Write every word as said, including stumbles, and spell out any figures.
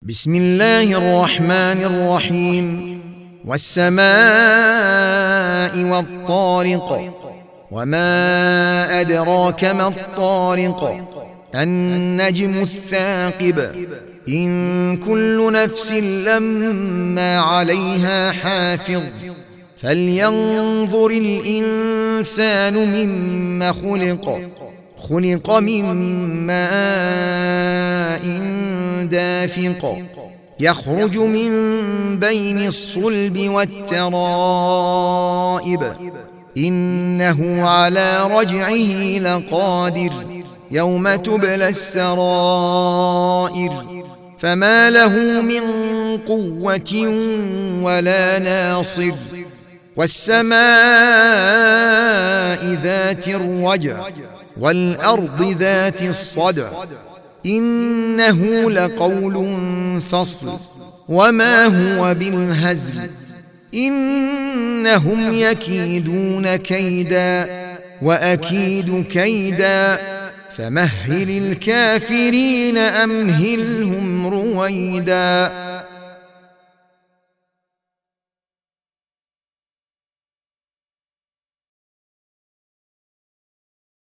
بسم الله الرحمن الرحيم والسماء والطارق وما أدراك ما الطارق النجم الثاقب إن كل نفس لما عليها حافظ فلينظر الإنسان مما خلق خلق من ماء دافق يخرج من بين الصلب والترائب إنه على رجعه لقادر يوم تبلى السرائر فما له من قوة ولا ناصر والسماء ذات الرجع والأرض ذات الصدع إنه لقول فصل وما هو بالهزل إنهم يكيدون كيدا وأكيد كيدا فمهل الكافرين أمهلهم رويدا.